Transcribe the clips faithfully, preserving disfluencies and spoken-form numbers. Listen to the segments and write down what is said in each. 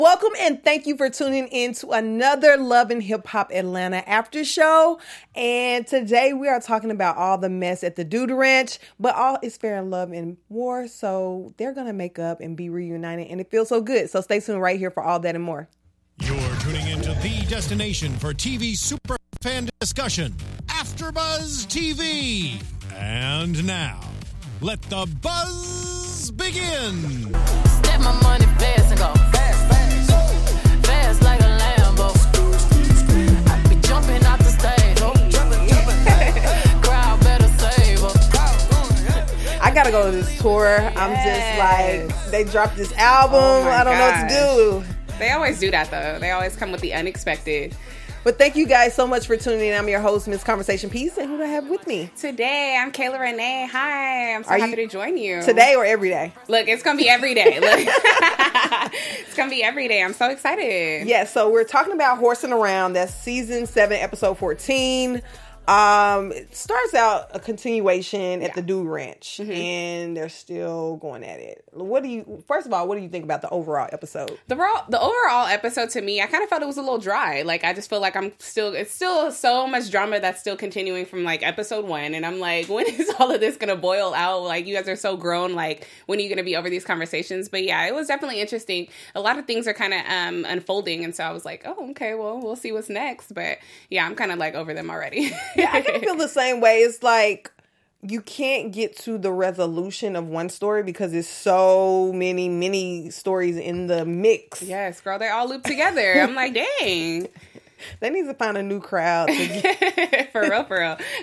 Welcome and thank you for tuning in to another Love and Hip Hop Atlanta after show. And today we are talking about all the mess at the Dude Ranch, but all is fair in love and war. So they're going to make up and be reunited and it feels so good. So stay tuned right here for all that and more. You're tuning into the destination for T V super fan discussion, AfterBuzz T V. And now, let the buzz begin. Step my money fast and go fast, fast, fast like a Lambo. I be jumping out the stage, oh, jumping, jumping. Crowd better save up. I gotta go to this tour. Yes. I'm just like, they dropped this album. Oh my I don't gosh. know what to do. They always do that, though. They always come with the unexpected. But thank you guys so much for tuning in. I'm your host, Miss Conversation Peace. And who do I have with me? Today, I'm Kayla Renee. Hi. I'm so Are happy you- to join you. Today or every day? Look, it's going to be every day. Look. It's going to be every day. I'm so excited. Yeah, so we're talking about Horsing Around. That's season seven, episode fourteen. Um, it starts out a continuation at Yeah. the Dude Ranch, Mm-hmm. and they're still going at it. What do you? First of all, what do you think about the overall episode? The overall, the overall episode to me, I kind of felt it was a little dry. Like, I just feel like I'm still, it's still so much drama that's still continuing from, like, episode one. And I'm like, when is all of this going to boil out? Like, you guys are so grown. Like, when are you going to be over these conversations? But yeah, it was definitely interesting. A lot of things are kind of um, unfolding. And so I was like, oh, okay, well, we'll see what's next. But yeah, I'm kind of, like, over them already. Yeah, I kind of feel the same way. It's like you can't get to the resolution of one story because there's so many, many stories in the mix. Yes, girl, they all loop together. I'm like, dang. They need to find a new crowd. To get... For real, for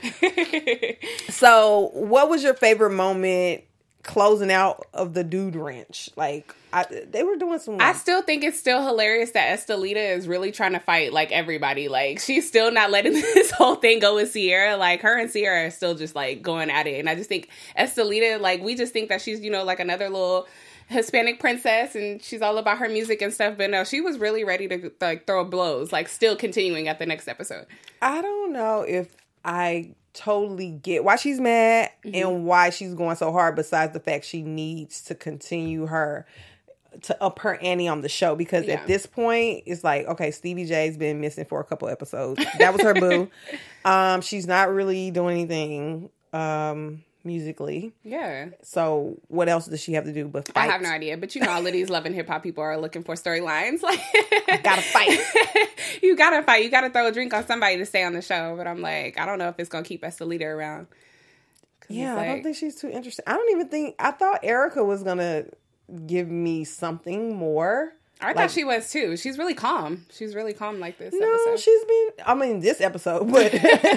real. So, what was your favorite moment closing out of the Dude Ranch? Like, I, they were doing some... I still think it's still hilarious that Estelita is really trying to fight, like, everybody. Like, she's still not letting this whole thing go with Sierra. Like, her and Sierra are still just, like, going at it. And I just think Estelita, like, we just think that she's, you know, like, another little Hispanic princess, and she's all about her music and stuff. But no, she was really ready to, like, throw blows, like, still continuing at the next episode. I don't know if I totally get why she's mad mm-hmm. and why she's going so hard, besides the fact she needs to continue her... to up her ante on the show, because yeah. at this point it's like, okay, Stevie J's been missing for a couple episodes. That was her boo. Um, she's not really doing anything um, musically. Yeah. So what else does she have to do but fight? I have no idea, but you know, all of these Love and Hip Hop people are looking for storylines. Like, gotta fight. You gotta fight. You gotta throw a drink on somebody to stay on the show. But I'm like, I don't know if it's gonna keep Estelita around. Yeah, like, I don't think she's too interested. I don't even think. I thought Erica was gonna give me something more. I like, thought she was too. She's really calm. She's really calm like this no, episode. she's been, I mean, this episode, but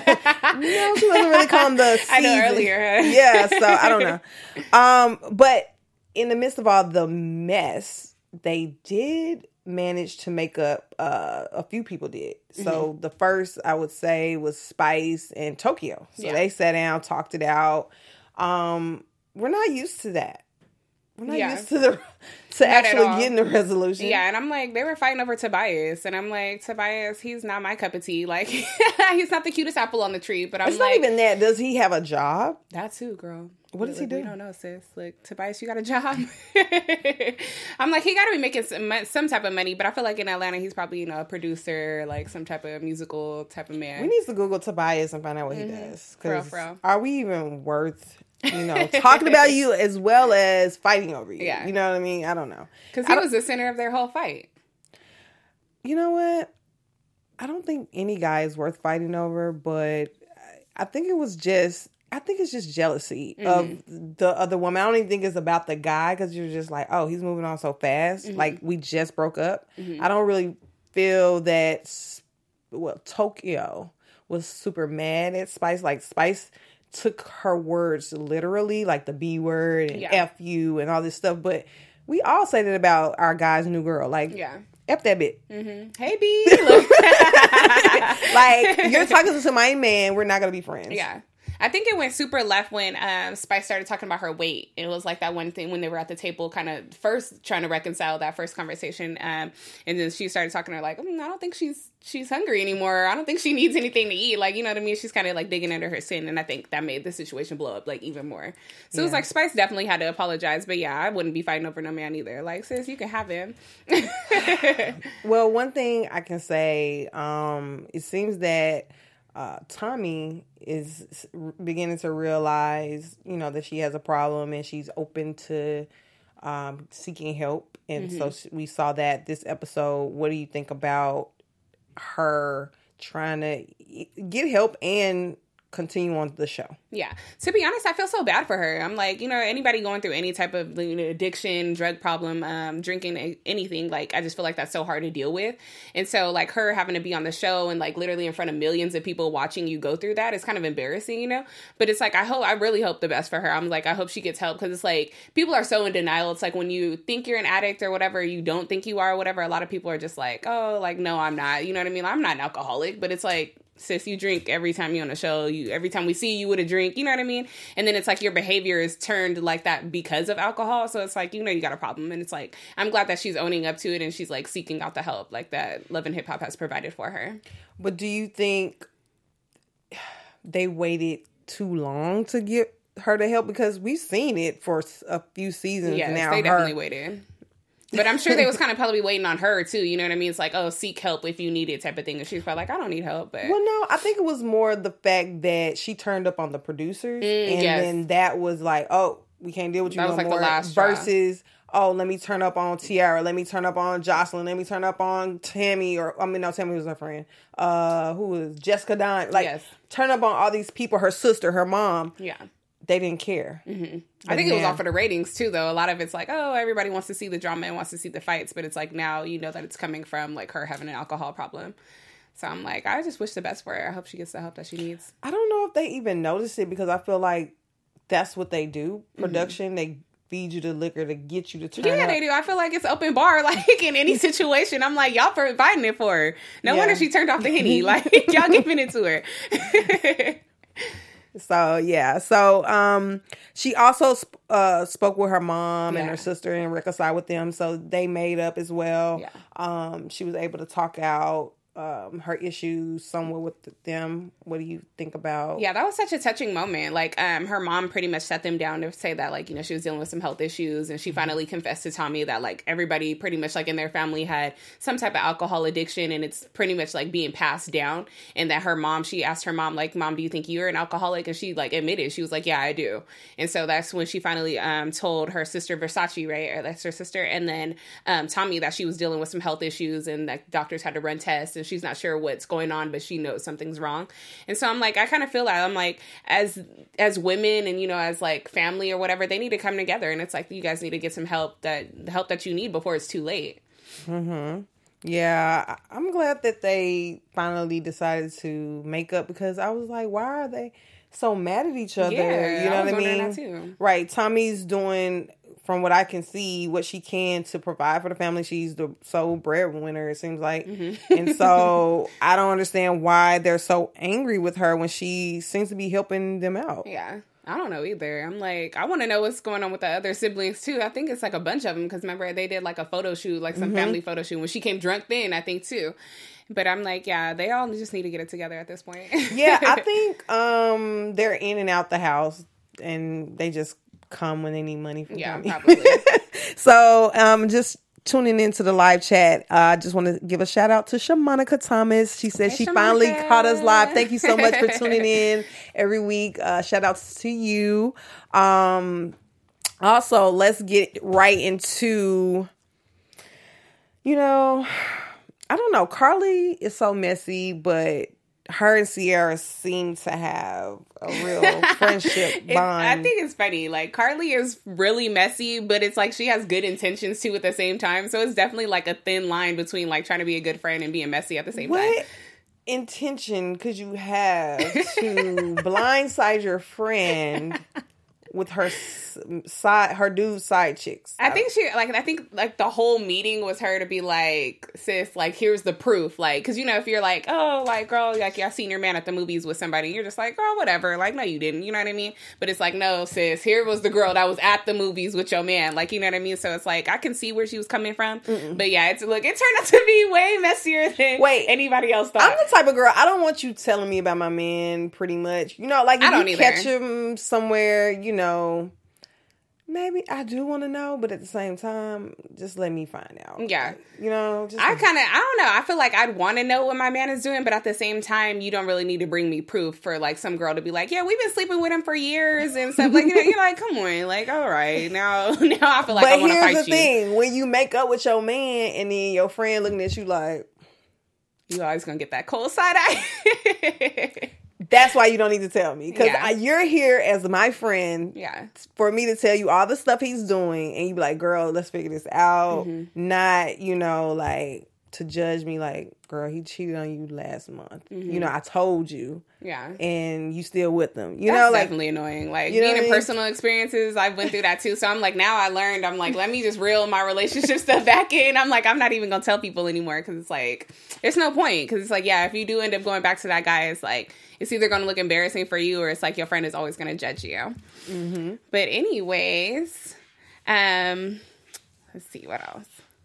no, she wasn't really calm the season. I know earlier. Yeah, so I don't know. Um, but in the midst of all the mess, they did manage to make up, uh, a few people did. So mm-hmm. the first, I would say, was Spice and Tokyo. So yeah. they sat down, talked it out. Um, we're not used to that. We're not yeah. used to the to not actually getting the resolution. Yeah, and I'm like, they were fighting over Tobias, and I'm like, Tobias, he's not my cup of tea. Like, he's not the cutest apple on the tree. But I'm it's like, not even that. Does he have a job? That too, girl. What does he do? We don't know, sis. Like, Tobias, you got a job? I'm like, he got to be making some, some type of money, but I feel like in Atlanta, he's probably, you know, a producer, like some type of musical type of man. We need to Google Tobias and find out what mm-hmm. he does. For real, for real. Are we even worth... you know, talking about you as well as fighting over you. Yeah. You know what I mean? I don't know. Because he was the center of their whole fight. You know what? I don't think any guy is worth fighting over, but I think it was just, I think it's just jealousy mm-hmm. of the other woman. I don't even think it's about the guy, because you're just like, oh, he's moving on so fast. Mm-hmm. Like, we just broke up. Mm-hmm. I don't really feel that, well, Tokyo was super mad at Spice. Like, Spice took her words literally, like the B word and yeah. F you and all this stuff. But we all say that about our guy's new girl. Like, yeah. F that bitch. Mm-hmm. Hey, B. Like, you're talking to my man. We're not going to be friends. Yeah. I think it went super left when um, Spice started talking about her weight. It was like that one thing when they were at the table, kind of first trying to reconcile that first conversation, um, and then she started talking to her like, mm, I don't think she's she's hungry anymore. I don't think she needs anything to eat. Like, you know what I mean? She's kind of like digging under her skin, and I think that made the situation blow up like even more. So yeah. It was like Spice definitely had to apologize, but yeah, I wouldn't be fighting over no man either. Like, sis, you can have him. Well, one thing I can say, um, it seems that uh, Tommy is beginning to realize, you know, that she has a problem, and she's open to um, seeking help. And mm-hmm. so we saw that this episode. What do you think about her trying to get help and continue on the show? Yeah. To be honest, I feel so bad for her. I'm like, you know, anybody going through any type of, you know, addiction, drug problem, um, drinking, anything, like, I just feel like that's so hard to deal with. And so, like, her having to be on the show and, like, literally in front of millions of people watching you go through that is kind of embarrassing, you know? But it's like, I hope, I really hope the best for her. I'm like, I hope she gets help, because it's like, people are so in denial. It's like when you think you're an addict or whatever, you don't think you are or whatever, a lot of people are just like, oh, like, no, I'm not. You know what I mean? I'm not an alcoholic, but it's like, sis, you drink every time you're on a show. You every time we see you with a drink, you know what I mean? And then it's like your behavior is turned like that because of alcohol. So it's like, you know, you got a problem. And it's like, I'm glad that she's owning up to it, and she's like seeking out the help like that Love and Hip Hop has provided for her. But do you think they waited too long to get her the help? Because we've seen it for a few seasons yes, now. They her- definitely waited. But I'm sure they was kind of probably waiting on her, too. You know what I mean? It's like, oh, seek help if you need it type of thing. And she's probably like, I don't need help. But Well, no, I think it was more the fact that she turned up on the producers. Mm, and yes. then that was like, oh, we can't deal with you That no was like more. the last straw. Versus, oh, let me turn up on Tiara. Let me turn up on Jocelyn. Let me turn up on Tammy. Or, I mean, no, Tammy was her friend. Uh, who was Jessica Dine. Like, Yes. turn up on all these people, her sister, her mom. Yeah. They didn't care. Mm-hmm. I think now, it was all for the ratings, too, though. A lot of it's like, oh, everybody wants to see the drama and wants to see the fights. But it's like, now you know that it's coming from, like, her having an alcohol problem. So I'm like, I just wish the best for her. I hope she gets the help that she needs. I don't know if they even notice it, because I feel like that's what they do. Production, mm-hmm. they feed you the liquor to get you to turn Yeah, up. they do. I feel like it's open bar, like, in any situation. I'm like, y'all providing it for her. No Yeah. wonder she turned off the Henny. Like, y'all giving it to her. So, yeah. So, um, she also sp- uh, spoke with her mom Yeah. and her sister and reconciled with them. So, they made up as well. Yeah. Um, she was able to talk out um, her issues somewhere with them. What do you think about? Yeah, that was such a touching moment. Like, um, her mom pretty much set them down to say that, like, you know, she was dealing with some health issues, and she finally confessed to Tommy that, like, everybody pretty much, like, in their family had some type of alcohol addiction, and it's pretty much, like, being passed down, and that her mom, she asked her mom, like, Mom, do you think you're an alcoholic? And she, like, admitted. She was like, yeah, I do. And so that's when she finally um, told her sister, Versace, right? Or that's her sister, and then um, Tommy that she was dealing with some health issues, and that doctors had to run tests, and she's not sure what's going on, but she knows something's wrong. And so I'm like, I kind of feel that I'm like, as as women and, you know, as like family or whatever, they need to come together, and it's like, you guys need to get some help, that the help that you need before it's too late. Mm-hmm. Yeah, I- I'm glad that they finally decided to make up, because I was like, why are they so mad at each other? Yeah, you know I was what I wondering mean? that too. Right. Tommy's doing, from what I can see, what she can to provide for the family. She's the sole breadwinner, it seems like. Mm-hmm. And so I don't understand why they're so angry with her when she seems to be helping them out. Yeah. I don't know either. I'm like, I want to know what's going on with the other siblings too. I think it's like a bunch of them, because remember they did like a photo shoot, like some mm-hmm. family photo shoot when she came drunk then, I think too. But I'm like, yeah, they all just need to get it together at this point. Yeah, I think um, they're in and out the house, and they just come when they need money from yeah, Tommy. probably. So um, just tuning into the live chat, uh, I just want to give a shout out to Shamonica Thomas. She said hey, she Shamonica. finally caught us live. Thank you so much for tuning in every week. Uh, shout outs to you. Um, also, let's get right into, you know, I don't know. Carly is so messy, but her and Sierra seem to have a real friendship bond. I think it's funny. Like, Carly is really messy, but it's like she has good intentions too at the same time. So it's definitely like a thin line between like trying to be a good friend and being messy at the same what time. Intention could you have to blindside your friend with her s- side, her dude side chicks. I think she, like, I think, like, the whole meeting was her to be like, sis, like, here's the proof. Like, because, you know, if you're like, oh, like, girl, like, y'all seen your man at the movies with somebody, you're just like, girl, whatever. Like, no, you didn't. You know what I mean? But it's like, no, sis, here was the girl that was at the movies with your man. Like, you know what I mean? So it's like, I can see where she was coming from. Mm-mm. But yeah, it's, look, it turned out to be way messier than Wait, anybody else thought. I'm the type of girl, I don't want you telling me about my man pretty much. You know, like, if I don't you either. catch him somewhere, you know, maybe I do want to know, but at the same time, just let me find out. Yeah. You know, just I kind of, I don't know. I feel like I'd want to know what my man is doing, but at the same time, you don't really need to bring me proof for, like, some girl to be like, yeah, we've been sleeping with him for years and stuff. Like, you know, you're like, come on. Like, all right. Now, now I feel like but I want to fight you. But here's the thing. When you make up with your man and then your friend looking at you like, you always going to get that cold side eye. That's why you don't need to tell me. Because Yeah. you're here as my friend Yeah. for me to tell you all the stuff he's doing. And you be like, girl, let's figure this out. Mm-hmm. Not, you know, like, to judge me like, girl, he cheated on you last month. Mm-hmm. You know, I told you. Yeah. And you still with them. You That's know, like, definitely annoying. Like, you know being what in I mean? personal experiences, I've went through that too. So I'm like, now I learned, I'm like, let me just reel my relationship stuff back in. I'm like, I'm not even going to tell people anymore because it's like, there's no point. Because it's like, yeah, if you do end up going back to that guy, it's like, it's either going to look embarrassing for you or it's like your friend is always going to judge you. Mm-hmm. But anyways, um, let's see what else.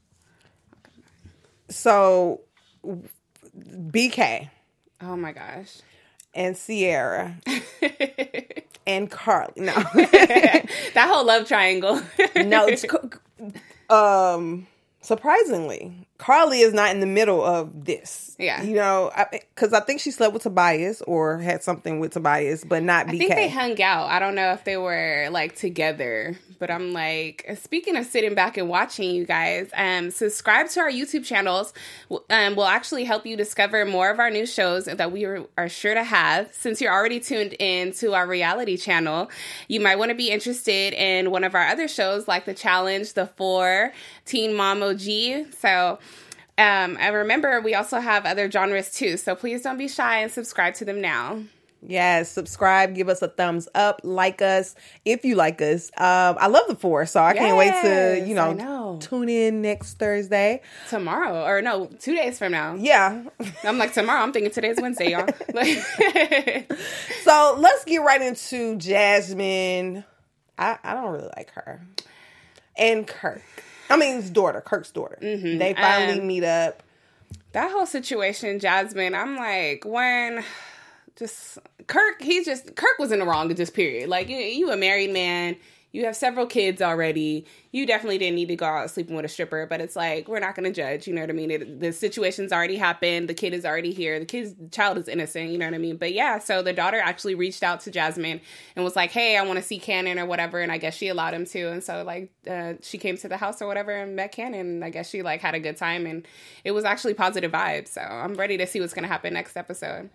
so B K Oh my gosh. and Sierra and Carly. No. That whole love triangle. No, it's, um, surprisingly, Carly is not in the middle of this. Yeah. You know, because I, I think she slept with Tobias or had something with Tobias, but not B K. I think they hung out. I don't know if they were, like, together. But I'm like, speaking of sitting back and watching, you guys, um, subscribe to our YouTube channels. Um, we'll actually help you discover more of our new shows that we are, are sure to have. Since you're already tuned in to our reality channel, you might want to be interested in one of our other shows, like The Challenge, The Four, Teen Mom O G. So... Um, and remember, we also have other genres too, so please don't be shy and subscribe to them now. Yes, subscribe, give us a thumbs up, like us if you like us. Um, I love The Four, so I can't wait to, you know, know, tune in next Thursday. Tomorrow, or no, two days from now. Yeah. I'm like, tomorrow, I'm thinking today's Wednesday, y'all. So let's get right into Jasmine. I, I don't really like her. And Kirk. I mean, his daughter, Kirk's daughter. Mm-hmm. They finally um, meet up. That whole situation, Jasmine, I'm like, when just Kirk, he's just, Kirk was in the wrong at this period. Like, you, you a married man. You have several kids already. You definitely didn't need to go out sleeping with a stripper, but it's like, we're not going to judge. You know what I mean? It, the situation's already happened. The kid is already here. The kid's the child is innocent. You know what I mean? But yeah, so the daughter actually reached out to Jasmine and was like, hey, I want to see Cannon or whatever. And I guess she allowed him to. And so like, uh, she came to the house or whatever and met Cannon. And I guess she like had a good time and it was actually positive vibes. So I'm ready to see what's going to happen next episode.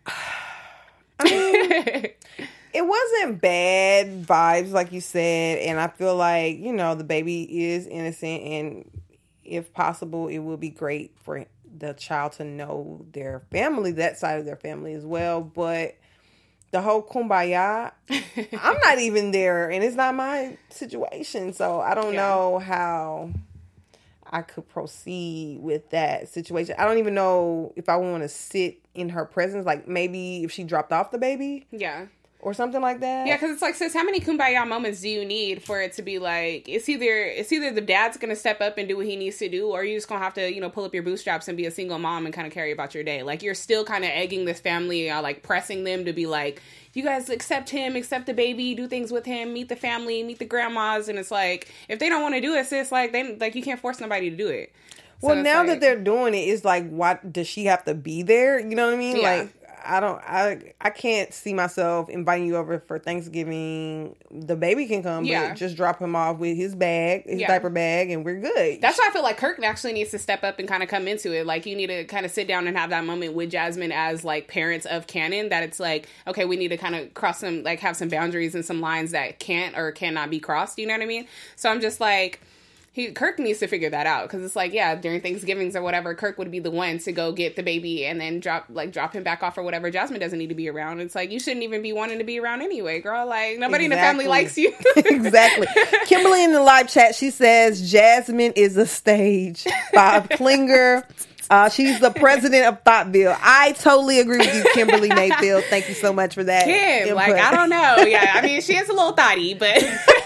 I mean, it wasn't bad vibes, like you said, and I feel like, you know, the baby is innocent, and if possible, it will be great for the child to know their family, that side of their family as well, but the whole kumbaya, I'm not even there, and it's not my situation, so I don't yeah. know how I could proceed with that situation. I don't even know if I want to sit in her presence, like maybe if she dropped off the baby. Yeah. Or something like that. Yeah, because it's like, sis, how many kumbaya moments do you need for it to be like, it's either it's either the dad's going to step up and do what he needs to do, or you're just going to have to, you know, pull up your bootstraps and be a single mom and kind of carry about your day. Like, you're still kind of egging this family, uh, like, pressing them to be like, you guys accept him, accept the baby, do things with him, meet the family, meet the grandmas. And it's like, if they don't want to do it, sis, like, they, like you can't force nobody to do it. So well, now like, that they're doing it, it's like, why does she have to be there? You know what I mean? Yeah. Like, I don't, I, I can't see myself inviting you over for Thanksgiving. The baby can come, yeah. but just drop him off with his bag, his yeah. diaper bag, and we're good. That's why I feel like Kirk actually needs to step up and kind of come into it. Like, you need to kind of sit down and have that moment with Jasmine as, like, parents of Cannon, that it's like, okay, we need to kind of cross some, like, have some boundaries and some lines that can't or cannot be crossed, you know what I mean? So I'm just like, He, Kirk needs to figure that out, because it's like, yeah, during Thanksgivings or whatever, Kirk would be the one to go get the baby and then drop like drop him back off or whatever. Jasmine doesn't need to be around. It's like, you shouldn't even be wanting to be around anyway, girl. Like, nobody exactly. in the family likes you. Exactly. Kimberly in the live chat, she says, Jasmine is a stage. Bob Klinger. Uh, she's the president of Thoughtville. I totally agree with you, Kimberly Mayfield. Thank you so much for that. Kim, input. Like, I don't know. Yeah, I mean, she is a little thotty, but...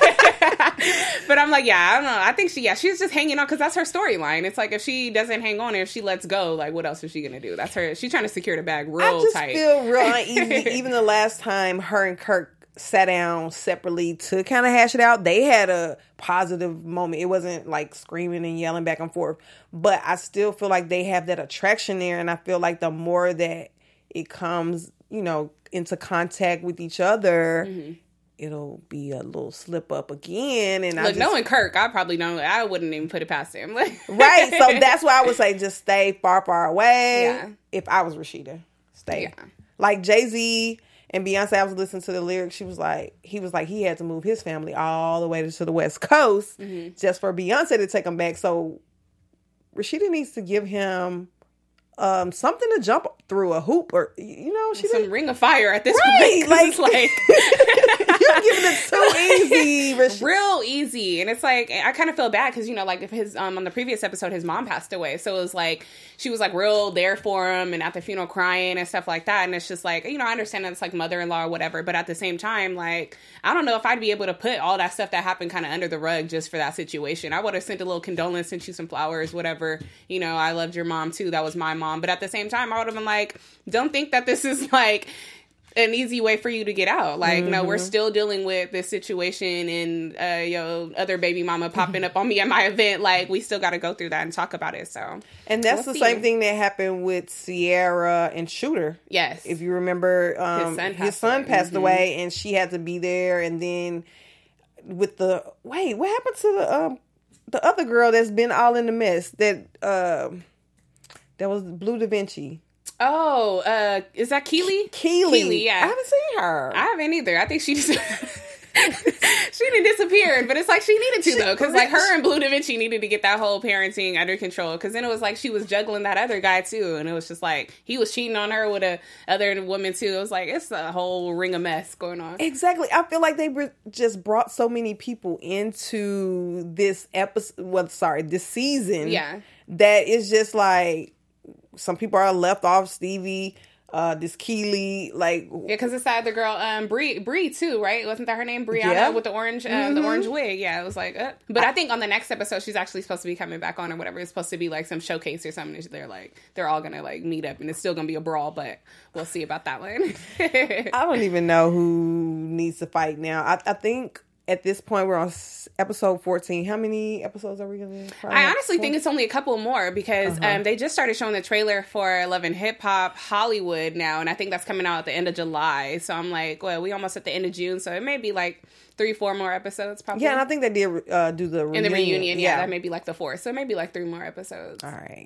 But I'm like, yeah, I don't know. I think she, yeah, she's just hanging on, because that's her storyline. It's like, if she doesn't hang on, or if she lets go, like, what else is she going to do? That's her. She's trying to secure the bag real tight. I just tight. feel real uneasy. Even the last time her and Kirk sat down separately to kind of hash it out, they had a positive moment. It wasn't like screaming and yelling back and forth, but I still feel like they have that attraction there, and I feel like the more that it comes, you know, into contact with each other, mm-hmm. it'll be a little slip up again. And look, I just, knowing Kirk, I probably don't. I wouldn't even put it past him. Right. So that's why I would say just stay far, far away. Yeah. If I was Rashida, stay. Yeah. Like Jay-Z and Beyonce, I was listening to the lyrics. She was like, he was like, he had to move his family all the way to the West Coast mm-hmm. just for Beyonce to take him back. So Rashida needs to give him um, something to jump through, a hoop, or, you know, she some didn't... ring of fire at this right, point. Like, like you're giving it so easy, Rashida. Real easy. And it's like, I kind of feel bad because, you know, like if his um on the previous episode, his mom passed away, so it was like she was like real there for him and at the funeral crying and stuff like that. And it's just like, you know, I understand that it's like mother-in-law or whatever, but at the same time, like, I don't know if I'd be able to put all that stuff that happened kind of under the rug just for that situation. I would have sent a little condolence, sent you some flowers, whatever. You know, I loved your mom too. That was my mom. But at the same time, I would have been like, don't think that this is like an easy way for you to get out. Like, mm-hmm. no, we're still dealing with this situation, and uh, yo, other baby mama popping up on me at my event. Like, we still got to go through that and talk about it. So, and that's we'll the see. same thing that happened with Sierra and Shooter. Yes, if you remember, um, his son passed, his son passed mm-hmm. away, and she had to be there. And then with the wait, what happened to the um, the other girl that's been all in the mess? That uh, that was Blue Da Vinci. Oh, uh, is that Keely? Keely. Keely, yeah. I haven't seen her. I haven't either. I think she just... she didn't disappear, but it's like she needed to, though, because like her and Blue Da Vinci needed to get that whole parenting under control, because then it was like she was juggling that other guy too, and it was just like he was cheating on her with a other woman too. It was like, it's a whole ring of mess going on. Exactly. I feel like they re- just brought so many people into this episode, well, sorry, this season, yeah, that it's just like some people are left off. Stevie, uh, this Keely, like yeah, because it's that other girl, um, Bree, Bree too, right? Wasn't that her name, Brianna, yeah. with the orange, uh, mm-hmm. the orange wig? Yeah, it was like, uh. but I, I think on the next episode she's actually supposed to be coming back on or whatever. It's supposed to be like some showcase or something. They're like, they're all gonna like meet up, and it's still gonna be a brawl, but we'll see about that one. I don't even know who needs to fight now. I, I think. At this point, we're on episode fourteen. How many episodes are we going to I honestly think it's only a couple more, because uh-huh. um, they just started showing the trailer for Love and Hip Hop Hollywood now, and I think that's coming out at the end of July. So I'm like, well, we almost at the end of June, so it may be like three, four more episodes probably. Yeah, and I think they did uh, do the reunion. In the reunion, yeah, yeah, that may be like the fourth. So maybe like three more episodes. All right.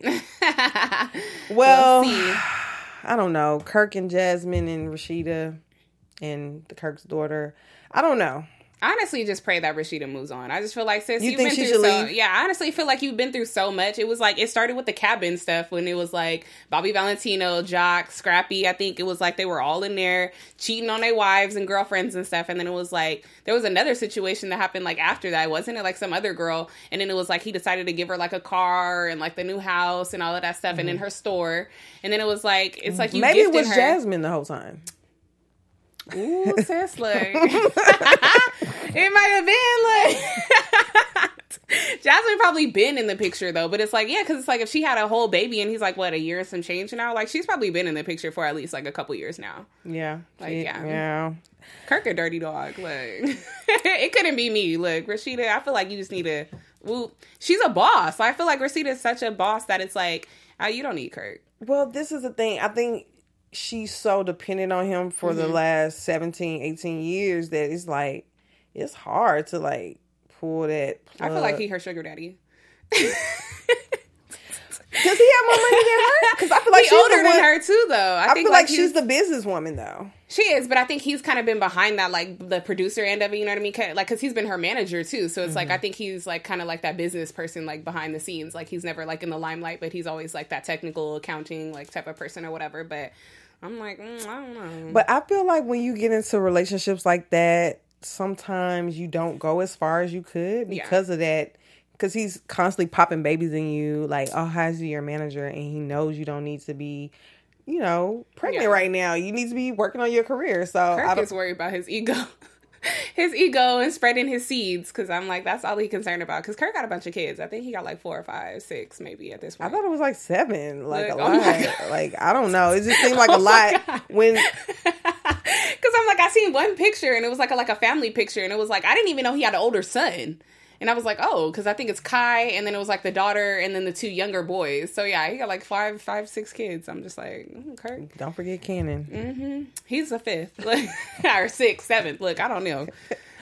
Well, we'll I don't know. Kirk and Jasmine and Rashida and the Kirk's daughter. I don't know. Honestly, just pray that Rashida moves on. I just feel like, sis, you you've think been she through should so... leave? Yeah, I honestly feel like you've been through so much. It was like, it started with the cabin stuff when it was like Bobby Valentino, Jock, Scrappy. I think it was like they were all in there cheating on their wives and girlfriends and stuff. And then it was like, there was another situation that happened like after that. Wasn't it like some other girl? And then it was like he decided to give her like a car and like the new house and all of that stuff. Mm-hmm. And in her store. And then it was like, it's like you Maybe gifted it was her... Jasmine the whole time. Ooh, sis, like it might have been like Jasmine probably been in the picture though, but it's like, yeah, because it's like if she had a whole baby and he's like what, a year and some change now, like she's probably been in the picture for at least like a couple years now. Yeah, like yeah, yeah. Kirk a dirty dog. Like it couldn't be me. Look, Rashida, I feel like you just need to. Well, she's a boss. I feel like Rashida is such a boss that it's like, oh, you don't need Kirk. Well, this is the thing. I think. She's so dependent on him for mm-hmm. the last seventeen, eighteen years that it's like, it's hard to like pull that plug. I feel like he her sugar daddy. Does he have more money than her? Because I feel like like he she's older the than one- her too, though. I, I think feel like he's- she's the businesswoman though. She is, but I think he's kind of been behind that, like the producer end of it. You know what I mean? Kinda, like, because he's been her manager too. So it's Mm-hmm. like I think he's like kind of like that business person, like behind the scenes. Like he's never like in the limelight, but he's always like that technical accounting like type of person or whatever. But I'm like, mm, I don't know. But I feel like when you get into relationships like that, sometimes you don't go as far as you could because of that. Because he's constantly popping babies in you, like, oh, how's he your manager? And he knows you don't need to be, you know, pregnant Yeah. right now. You need to be working on your career. So I Kirk don't, is worried about his ego. His ego and spreading his seeds, because I'm like, that's all he's concerned about. Because Kirk got a bunch of kids. I think he got like four or five, six, maybe at this I point. thought it was like seven, like Like, a oh my lot. God. Like I don't know. It just seemed like a Oh my lot God. when. Because I'm like, I seen one picture and it was like a, like a family picture, and it was like I didn't even know he had an older son, and I was like, oh, because I think it's Kai, and then it was like the daughter, and then the two younger boys. So yeah, he got like five, five, six kids. I'm just like, mm, Kirk, Don't forget Cannon. mm-hmm. He's a fifth, like, or sixth, seventh. Look, I don't know.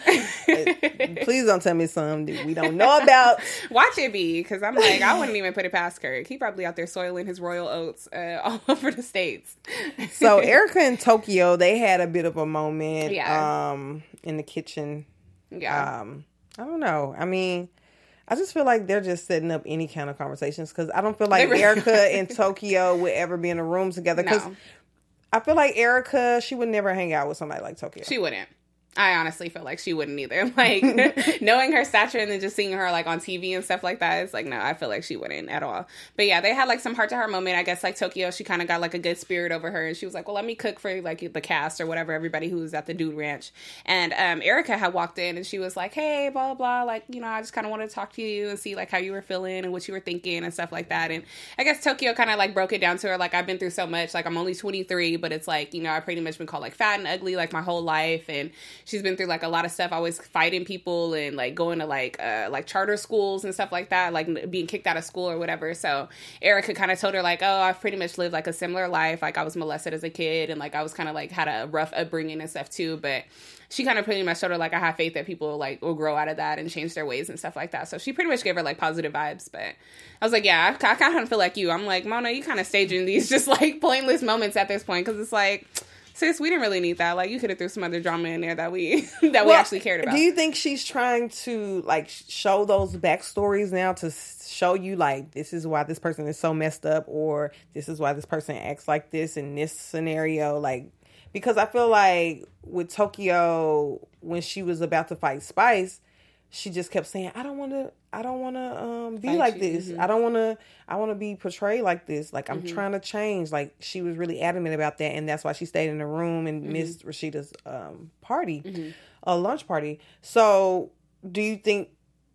Please don't tell me something that we don't know about. Watch it be, because I'm like, I wouldn't even put it past Kirk. He probably out there soiling his royal oats uh, all over the states. So Erica and Tokyo, they had a bit of a moment Yeah. um, in the kitchen. Yeah. Um, I don't know. I mean, I just feel like they're just setting up any kind of conversations because I don't feel like They really Erica are. and Tokyo would ever be in a room together. Because No. I feel like Erica, she would never hang out with somebody like Tokyo. She wouldn't. I honestly feel like she wouldn't either. Like, knowing her stature and then just seeing her, like, on T V and stuff like that, it's like, no, I feel like she wouldn't at all. But yeah, they had, like, some heart-to-heart moment. I guess, like, Tokyo, she kind of got, like, a good spirit over her. And she was like, well, let me cook for, like, the cast or whatever, everybody who was at the Dude Ranch. And um, Erica had walked in and she was like, hey, blah, blah, blah. Like, you know, I just kind of wanted to talk to you and see, like, how you were feeling and what you were thinking and stuff like that. And I guess Tokyo kind of, like, broke it down to her. Like, I've been through so much. Like, I'm only twenty-three, but it's like, you know, I've pretty much been called, like, fat and ugly, like, my whole life. And she's been through, like, a lot of stuff, always fighting people and like going to like uh like charter schools and stuff like that, like being kicked out of school or whatever. So Erica kind of told her like, oh, I've pretty much lived like a similar life. Like I was molested as a kid and like I was kind of like had a rough upbringing and stuff too, but she kind of pretty much showed her like I have faith that people like will grow out of that and change their ways and stuff like that. So she pretty much gave her like positive vibes. But I was like, yeah, I, I kind of feel like you. I'm like, Mona, you kind of staging these just like pointless moments at this point, because it's like, sis, we didn't really need that. Like, you could have threw some other drama in there that we that we Well, actually cared about. Do you think she's trying to like show those backstories now to show you like this is why this person is so messed up, or this is why this person acts like this in this scenario? Like, because I feel like with Tokyo, when she was about to fight Spice, she just kept saying, I don't want to, I don't want to um, be Fight like you, this. mhm. I don't want to, I want to be portrayed like this. Like, I'm Mm-hmm. trying to change. Like, she was really adamant about that. And that's why she stayed in the room and Mm-hmm. missed Rashida's um, party, a lunch party. So, do you think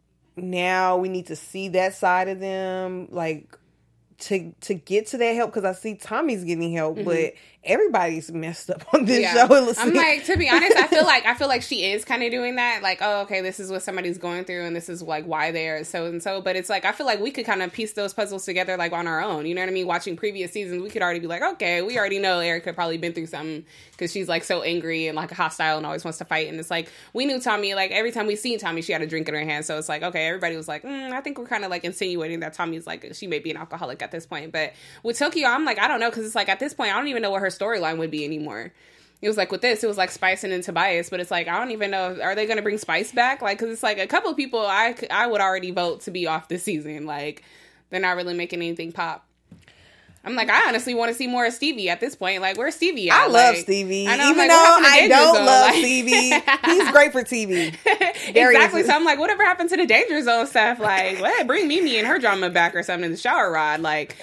now we need to see that side of them? Like, to to get to that help, because I see Tommy's getting help, but everybody's messed up on this Yeah. show. It looks I'm like, to be honest, I feel like I feel like she is kind of doing that. Like, oh, okay, this is what somebody's going through, and this is like why they're so and so. But it's like I feel like we could kind of piece those puzzles together like on our own. You know what I mean? Watching previous seasons, we could already be like, okay, we already know Erica probably been through something because she's like so angry and like hostile and always wants to fight. And it's like we knew Tommy. Like every time we seen Tommy, she had a drink in her hand. So it's like, okay, everybody was like, mm, I think we're kind of like insinuating that Tommy's like she may be an alcoholic at this point. But with Tokyo, I'm like, I don't know, because it's like at this point, I don't even know what her storyline would be anymore. It was like with this, it was like Spice and then Tobias, but it's like I don't even know. Are they going to bring Spice back? Like, because it's like a couple of people I I would already vote to be off this season. Like, they're not really making anything pop. I'm like, I honestly want to see more of Stevie at this point. Like, where's Stevie at? I love Like, Stevie. I know, I'm Even like, what though happened to I Danger don't Zone? love Like- Stevie, he's great for T V. Very Exactly. easy. So I'm like, whatever happened to the Danger Zone stuff? Like, what? Bring Mimi and her drama back or something in the shower rod. Like,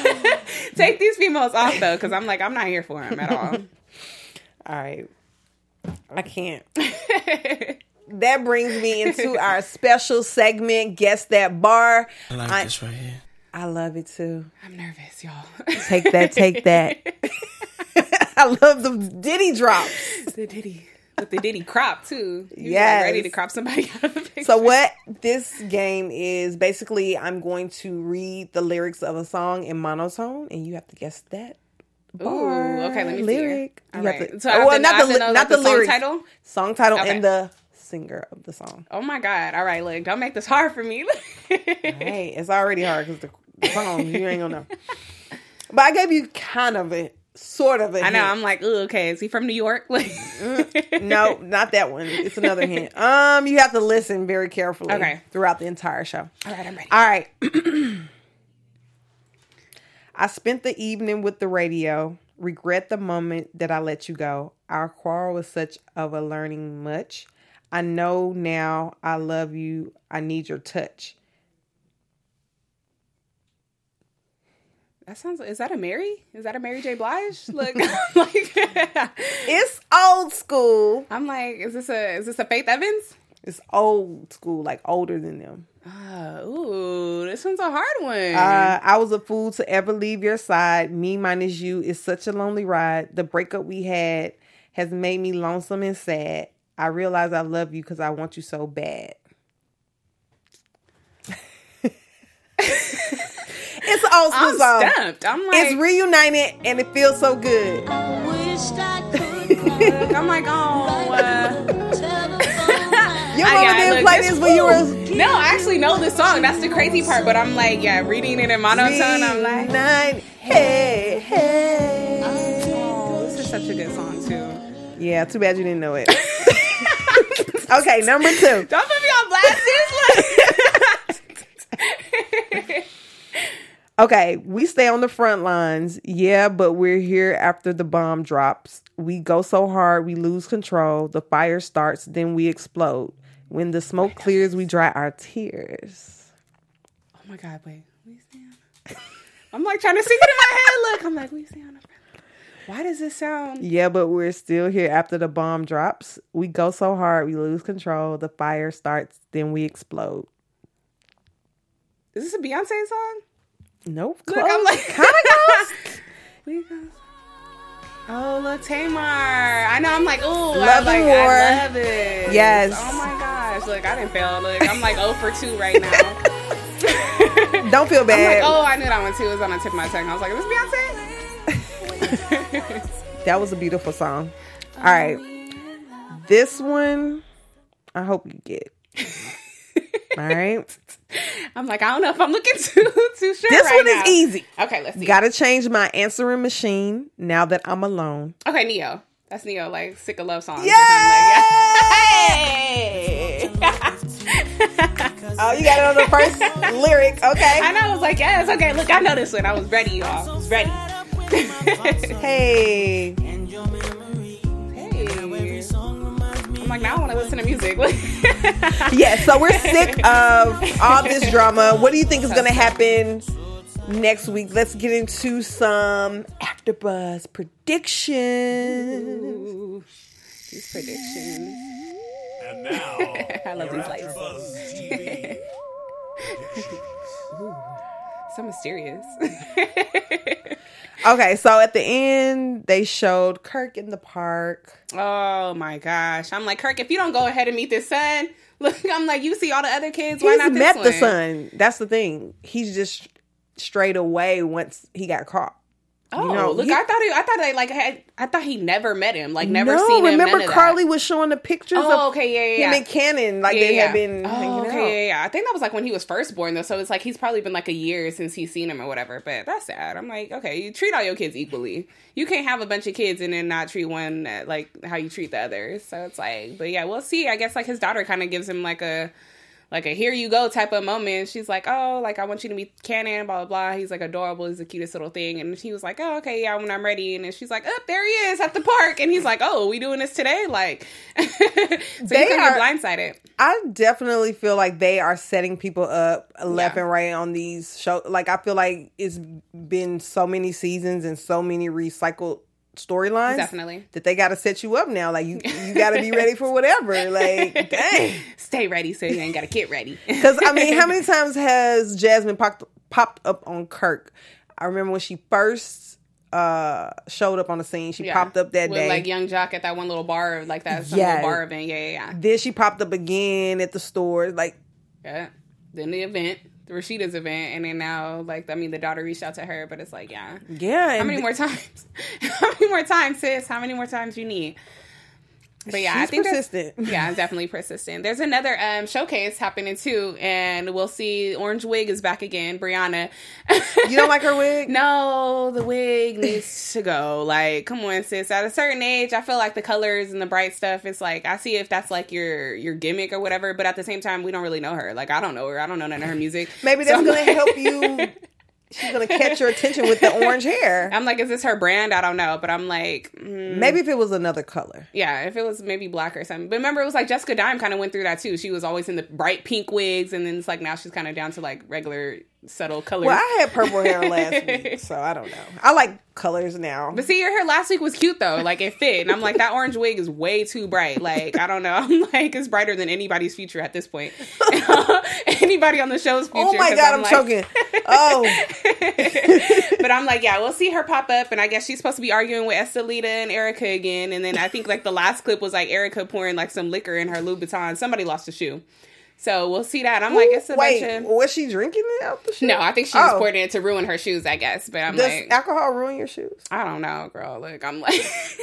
take these females off though, because I'm like, I'm not here for them at all. All right. I can't. That brings me into our special segment, Guess That Bar. I like I- this right here. I love it too. I'm nervous, y'all. Take that, take that. I love the Diddy drops. The Diddy. With the Diddy crop, too. He was, like, Yes. ready to crop somebody out of the picture. So what this game is, basically I'm going to read the lyrics of a song in monotone and you have to guess that bar. Ooh, okay, let me lyric. see. All You have right. to- So I have well, to know- I not have the to li- know, not like, the the song lyrics. title? Song title Okay. and the singer of the song. Oh my God. All right, look, don't make this hard for me. Hey, it's already hard because the, the song, you ain't gonna know. But I gave you kind of a, sort of a I know. hint. I'm like, ooh, okay. Is he from New York? Like, No, not that one. It's another hint. Um, you have to listen very carefully Okay. throughout the entire show. all right, I'm ready. All right. I spent the evening with the radio. Regret the moment that I let you go. Our quarrel was such of a learning much. I know now I love you. I need your touch. That sounds. Is that a Mary? Is that a Mary J. Blige? Look, like, It's old school. I'm like, is this a is this a Faith Evans? It's old school, like older than them. Uh, ooh, this one's a hard one. Uh, I was a fool to ever leave your side. Me minus you is such a lonely ride. The breakup we had has made me lonesome and sad. I realize I love you because I want you so bad. It's an old school I'm song. stumped. I'm like, It's reunited and it feels so good. I'm like, oh. Uh, Your I mama got- didn't look, play this this when you were no, I actually know the song. That's the crazy part. But I'm like, yeah, reading it in monotone. I'm like, Reunite. Hey, hey. oh, this is such a good song too. Yeah, too bad you didn't know it. Okay, number two. Don't put me on blast, seriously. Okay, we stay on the front lines. Yeah, but we're here after the bomb drops. We go so hard, we lose control. The fire starts, then we explode. When the smoke clears, we dry our tears. Oh my God, wait. We stay on. I'm like trying to sing it in my head. Look, I'm like, we stay on the front. Why does this sound? Yeah, but we're still here after the bomb drops. We go so hard, we lose control. The fire starts, then we explode. Is this a Beyonce song? Nope. Look, Close. I'm like, Kind of close. We go. Oh, look, Tamar. I know. I'm like, ooh, Love I'm like, and War. I love it. Yes. Oh my gosh. Look, I didn't fail. Look, I'm like zero for two right now. Don't feel I'm bad. like, oh, I knew that one too. It was on the tip of my tongue. I was like, is this Beyonce? That was a beautiful song. All right. This one, I hope you get. All right. I'm like, I don't know if I'm looking too too sure. This right one now. is easy. Okay, let's see. Gotta change my answering machine now that I'm alone. Okay, Neo. That's Neo, like sick of love songs. Yay! Or something like, yeah. Oh, you got it on the first lyric. Okay. I know. I was like, yes. Okay, look, I know this one. I was ready, y'all. I was ready. Hey. Hey. I'm like, now I want to listen to music. Yeah, so we're sick of all this drama. What do you think is going to happen next week? Let's get into some AfterBuzz predictions. Ooh, these predictions. And now, I love your these lights. AfterBuzz T V. So mysterious. Okay, so at the end, they showed Kirk in the park. Oh my gosh. I'm like, Kirk, if you don't go ahead and meet this son, look, I'm like, you see all the other kids. Why He's not this met one? the son. That's the thing. He's just straight away once he got caught. Oh, You know, look, he- I thought he, I thought they like had, I thought he never met him, like never no, seen him. remember none of Carly that. was showing the pictures Oh, of okay, yeah, yeah, him yeah. and Cannon, like Yeah, they yeah. had been Oh, hanging okay, out. yeah, yeah. I think that was like when he was first born, though. So it's like he's probably been like a year since he's seen him or whatever. But that's sad. I'm like, okay, you treat all your kids equally. You can't have a bunch of kids and then not treat one uh, like how you treat the others. So it's like, but yeah, we'll see. I guess like his daughter kind of gives him like a. Like a here you go type of moment. She's like, oh, like I want you to meet Cannon, blah, blah, blah. He's like adorable. He's the cutest little thing. And he was like, oh, okay, yeah, when I'm ready. And then she's like, oh, there he is at the park. And he's like, oh, we doing this today? Like, so They you can are- get blindsided. I definitely feel like they are setting people up left Yeah. and right on these shows. Like I feel like it's been so many seasons and so many recycled storylines. Definitely. That they got to set you up now. Like you, you got to be ready for whatever. Like dang. Stay ready so you ain't got to get ready. Because I mean, how many times has Jasmine popped popped up on Kirk? I remember when she first uh showed up on the scene. She Yeah. popped up that With day. like Young Jock at that one little bar, like that some Yeah. little bar event. Yeah, yeah, yeah. Then she popped up again at the store. Like Yeah. Then the event, the Rashida's event, and then now, like, I mean, the daughter reached out to her, but it's like, yeah. yeah. How and many more times? How many more times, sis? How many more times you need? But yeah, She's I think persistent. Yeah, definitely persistent. There's another um, showcase happening too, and we'll see. Orange wig is back again. Brianna. You don't like her wig? No, the wig needs to go. Like, come on, sis. At a certain age, I feel like the colors and the bright stuff. It's like I see if that's like your your gimmick or whatever. But at the same time, we don't really know her. Like, I don't know her. I don't know none of her music. Maybe that's so gonna like... help you. She's gonna catch your attention with the orange hair. I'm like, is this her brand? I don't know, but I'm like, mm. maybe if it was another color. Yeah, if it was maybe black or something. But remember, it was like Jessica Dime kind of went through that too. She was always in the bright pink wigs, and then it's like now she's kind of down to like regular subtle colors. Well, I had purple hair last week, so I don't know. I like colors now. But see, your hair last week was cute though. Like it fit, and I'm like, that orange wig is way too bright. Like I don't know. I'm like, it's brighter than anybody's future at this point. Anybody on the show's future. Oh my god, I'm, I'm like... choking. Oh. But I'm like, yeah, we'll see her pop up, and I guess she's supposed to be arguing with Estelita and Erica again. And then I think like the last clip was like Erica pouring like some liquor in her Louboutin. Somebody lost a shoe. So we'll see that. I'm Ooh, like, it's a wait, bunch of... was she drinking it out the shoe? No, I think she just oh. poured it to ruin her shoes, I guess. But I'm Does like... alcohol ruin your shoes? I don't know, girl. Look, I'm like...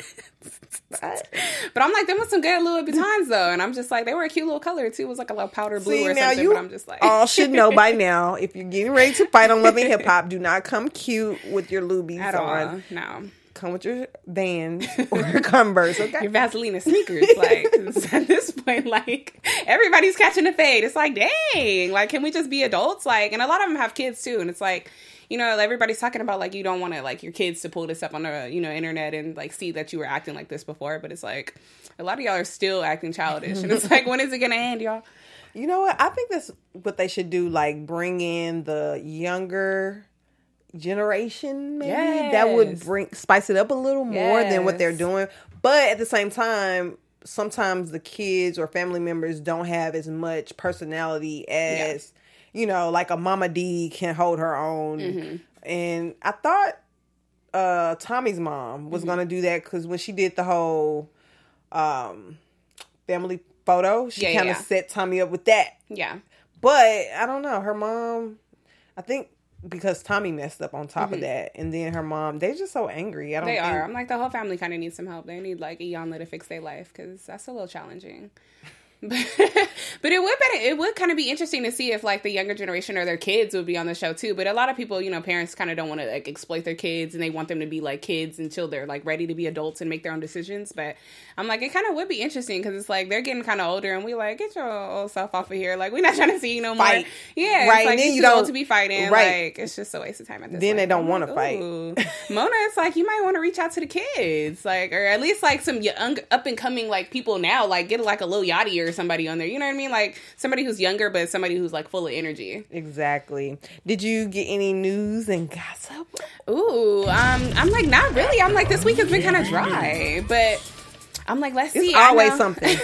But I'm like, them was some good Louis Vuittons, though. And I'm just like, they were a cute little color, too. It was like a little powder blue see, or something. You but I'm just like... all should know by now, if you're getting ready to fight on Love and Hip Hop, do not come cute with your Louis At on. all. No. Come with your Vans or Converse, okay? Your Vaseline sneakers. Like, at this point, like, everybody's catching the fade. It's like, dang. Like, can we just be adults? Like, and a lot of them have kids, too. And it's like, you know, everybody's talking about, like, you don't want to, like, your kids to pull this up on the, you know, internet and, like, see that you were acting like this before. But it's like, a lot of y'all are still acting childish. And it's like, when is it going to end, y'all? You know what? I think that's what they should do, like, bring in the younger... generation maybe yes. that would bring spice it up a little more yes. than what they're doing, but at the same time sometimes the kids or family members don't have as much personality as yeah. you know, like a Mama D can hold her own. Mm-hmm. And I thought uh Tommy's mom was mm-hmm. gonna do that because when she did the whole um family photo, she yeah, kind of yeah. set Tommy up with that. Yeah, but I don't know, her mom, I think because Tommy messed up on top mm-hmm. of that, and then her mom, they're just so angry. I don't. They think... are. I'm like, the whole family kind of needs some help. They need like Iyanla to fix their life because that's a little challenging. But, but it would be, it would kind of be interesting to see if like the younger generation or their kids would be on the show too. But a lot of people, you know, parents kind of don't want to like exploit their kids and they want them to be like kids until they're like ready to be adults and make their own decisions. But I'm like, it kind of would be interesting because it's like they're getting kind of older and we like, get your old self off of here. Like, we're not trying to see you no more. Fight. Yeah, right. It's like, then you you too don't old to be fighting. Right. Like, it's just a waste of time at this then point. They don't want like, to fight. Mona, it's like, you might want to reach out to the kids, like, or at least like some young up and coming like people now, like get like a Lil Yachty or somebody on there. You know what I mean? Like somebody who's younger, but somebody who's like full of energy. Exactly. Did you get any news and gossip? Ooh, um, I'm like, not really. I'm like, this week has been kind of dry, but I'm like, let's it's see. It's always something.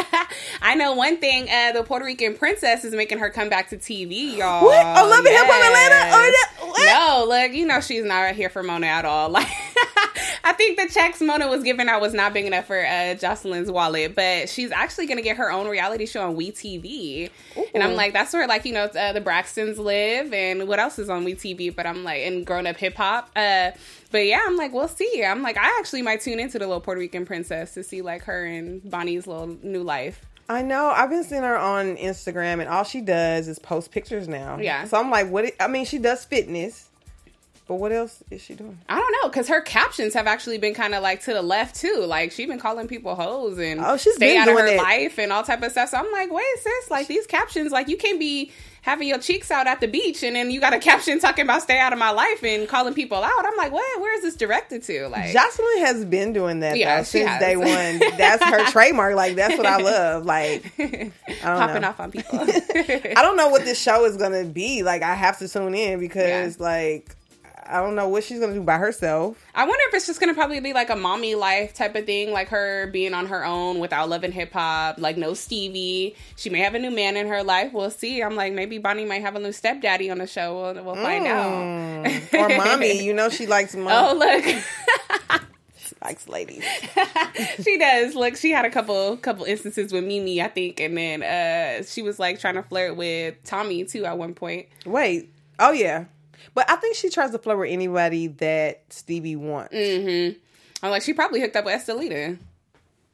I know one thing. Uh, the Puerto Rican princess is making her comeback to T V, y'all. What? Oh, Love and Hip Hop Atlanta? Oh, that, what? No, look, you know she's not here for Mona at all. Like, I think the checks Mona was giving out was not big enough for uh, Jocelyn's wallet, but she's actually going to get her own reality show on WeTV. Ooh. And I'm like, that's where, like, you know, uh, the Braxtons live, and what else is on WeTV? But I'm like, and Grown Up Hip Hop. Uh, but yeah, I'm like, we'll see. I'm like, I actually might tune into the little Puerto Rican princess to see, like, her and Bonnie's little new life. I know. I've been seeing her on Instagram, and all she does is post pictures now. Yeah. So I'm like, what? It, I mean, she does fitness, but what else is she doing? I don't know, because her captions have actually been kind of like to the left too. Like, she's been calling people hoes and oh, she's stay been out doing of her it. life and all type of stuff. So I'm like, wait, sis, like these captions, like you can't be having your cheeks out at the beach and then you got a caption talking about stay out of my life and calling people out. I'm like, what? Where is this directed to? Like, Jocelyn has been doing that yeah, though, since has. day one. That's her trademark. Like, that's what I love. Like, I don't popping know. off on people. I don't know what this show is gonna be. Like, I have to tune in because, yeah. like, I don't know what she's gonna do by herself. I wonder if it's just gonna probably be like a mommy life type of thing, like her being on her own without Love and Hip Hop, like no Stevie. She may have a new man in her life. We'll see. I'm like, maybe Bonnie might have a new stepdaddy on the show. We'll, we'll find mm. out. Or mommy, you know she likes mom. Oh, look. She likes ladies. She does. Look, she had a couple couple instances with Mimi, I think, and then uh, she was like trying to flirt with Tommy too at one point. Wait. Oh yeah. But I think she tries to flirt with anybody that Stevie wants. Mm-hmm. I'm like, she probably hooked up with Estelita.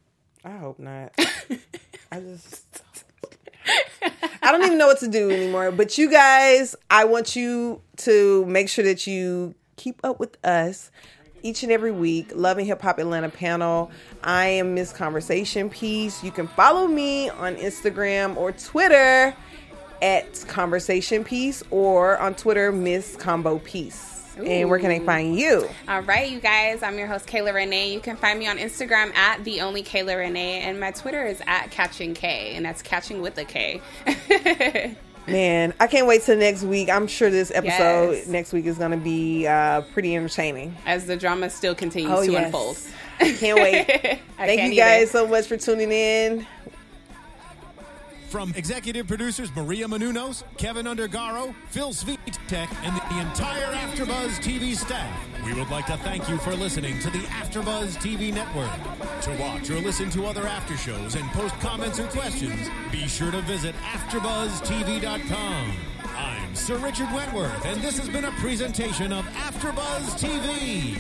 I hope not. I just... I don't even know what to do anymore. But you guys, I want you to make sure that you keep up with us each and every week. Love and Hip Hop Atlanta panel. I am Miss Conversation Piece. You can follow me on Instagram or Twitter at Conversation Piece, or on Twitter, Miss Combo Piece. Ooh. And where can I find you? All right, you guys. I'm your host, Kayla Renee. You can find me on Instagram at the only Kayla Renee, and my Twitter is at Catching K, and that's catching with a K. Man, I can't wait till next week. I'm sure this episode Yes. next week is going to be uh, pretty entertaining. As the drama still continues Oh, to yes. unfold. Can't wait. I Thank can't you guys either. so much for tuning in. From executive producers Maria Menounos, Kevin Undergaro, Phil Svitek, and the entire AfterBuzz T V staff, we would like to thank you for listening to the AfterBuzz T V network. To watch or listen to other after shows and post comments or questions, be sure to visit after buzz T V dot com. I'm Sir Richard Wentworth, and this has been a presentation of AfterBuzz T V.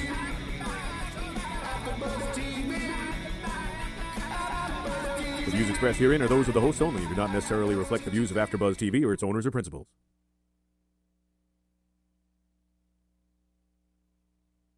The views expressed herein are those of the hosts only and do not necessarily reflect the views of AfterBuzz T V or its owners or principals.